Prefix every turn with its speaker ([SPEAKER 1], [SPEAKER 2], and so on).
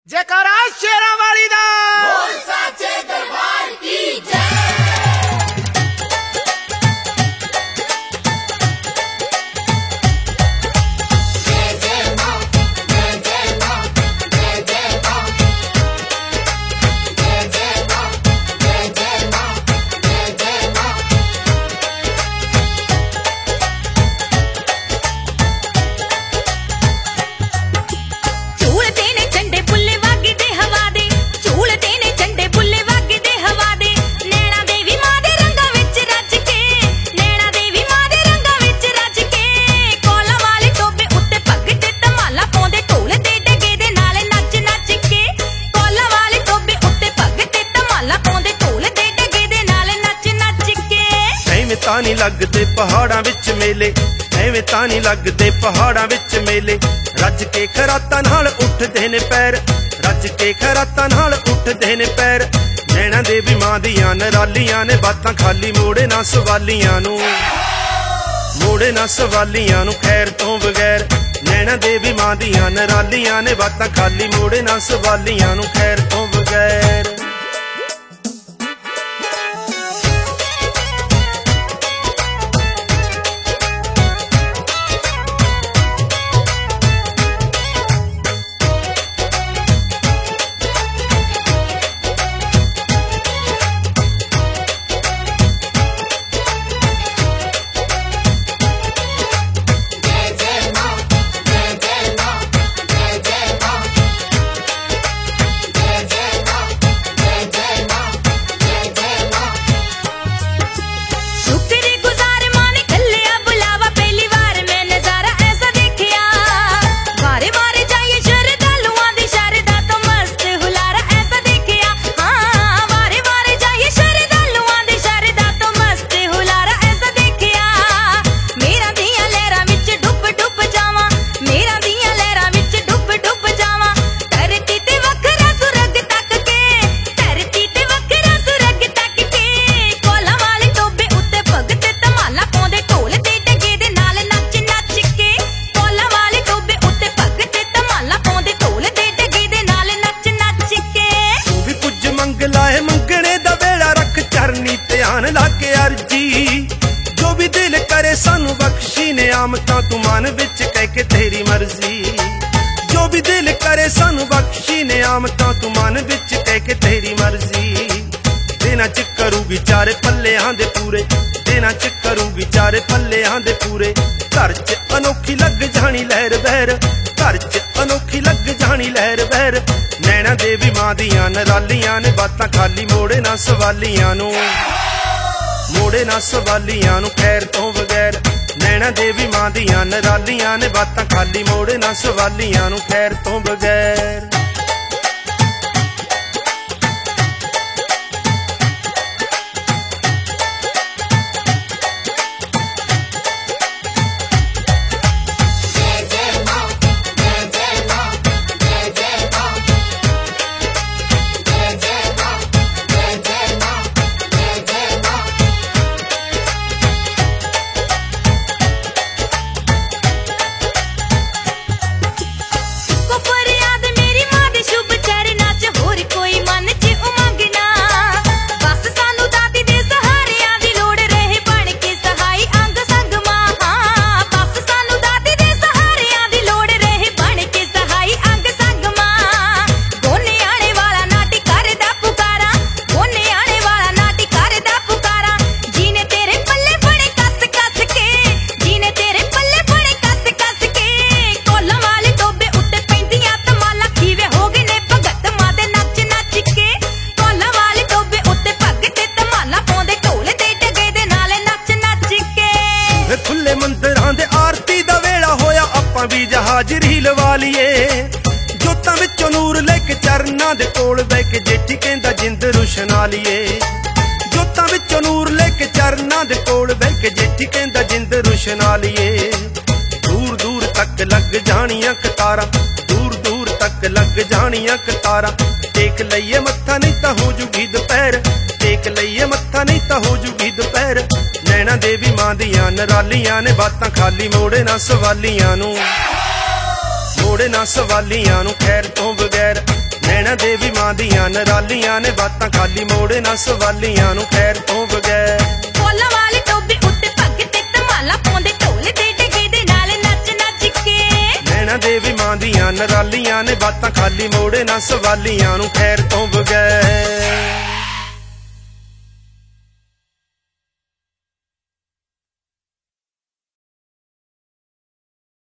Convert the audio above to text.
[SPEAKER 1] जयकारा शेरा वाली दा
[SPEAKER 2] बोल साचे दरबार की जय।
[SPEAKER 1] तानी लगदे पहाड़ां विच मेले, एवें तानी लगदे पहाड़ां विच मेले। रज के खरातां नाल उठदे ने पैर, रज के खरातां नाल उठदे ने पैर। नैना देवी मां दियां नरालियां ने बातां खाली मोड़े ना सवालियां नू, मोड़े ना सवालियां नू खैर तो बगैर। नैना देवी मां दियां नरालियां ने बातां खाली मोड़े ना सवालियां नू खैर तो बगैर। मंगने दा वेला रख चरनी ध्यान लाके अर्जी। जो भी दिल करे सानू बख्शी ने आमतां तू मन विच कह के तेरी मर्जी। जो भी दिल करे सानू बख्शी ने आमतां तू मन विच कह के तेरी मर्जी। देना च करूगी चारे पल्लेहां दे पूरे, देना च करूगी चारे पल्लेहां दे पूरे। घर च अनोखी लग जानी लहर बहर, घर च अनोखी लग जानी लहर बहर। नैना देवी मां दियां नरालियां ने बातां खाली मोड़े ना सवालियां नू, मोड़े ना सवालियां नू खैर तो बगैर। नैना देवी मां दियां नरालियां ने बातां खाली मोड़े ना सवालियां नू खैर तो बगैर। मंदिरां दे आरती दा वेला होया आपां भी जहाजरी लवा लिए। जोतां विचों नूर लेके चरनां दे कोल बह के जेठी कहंदा जिंद रुशना लिए। जोतां विचों नूर लेके चरनां दे कोल बह के जेठी कहंदा जिंद रुशना लिए। दूर दूर तक लग जानियां कतारां, दूर दूर तक लग जानियां कतारां। टेक लईए मत्था नहीं तां हो जूगी दोपहर, टेक लईए मत्था नहीं तां हो जूगी दोपहर। नैना देवी मां दियां नरालियां ने बातां खाली मोड़े ना सवालियां नू, मोड़े ना सवालियां नू खैर तो बगैर। ਨੈਣਾ ਦੇਵੀ ਮਾਂ ਦੀਆਂ ਨਰਾਲੀਆਂ ਨੇ ਬਾਤਾਂ ਖਾਲੀ ਮੋੜੇ ਨਾ ਸਵਾਲੀਆਂ ਨੂੰ ਖੈਰ ਤੋਂ ਬਗੈਰ।
[SPEAKER 3] ਫੁੱਲਾਂ ਵਾਲੇ ਟੋਬੇ ਉੱਤੇ ਭਗਤ ਤੇ ਧਮਾਲਾਂ ਪਾਉਂਦੇ ਢੋਲ ਦੇ ਡਿੱਗੇ ਦੇ ਨਾਲ ਨੱਚ ਨੱਚ ਕੇ।
[SPEAKER 1] ਨੈਣਾ ਦੇਵੀ ਮਾਂ ਦੀਆਂ ਨਰਾਲੀਆਂ ਨੇ ਬਾਤਾਂ ਖਾਲੀ ਮੋੜੇ ਨਾ ਸਵਾਲੀਆਂ ਨੂੰ ਖੈਰ ਤੋਂ ਬਗੈਰ।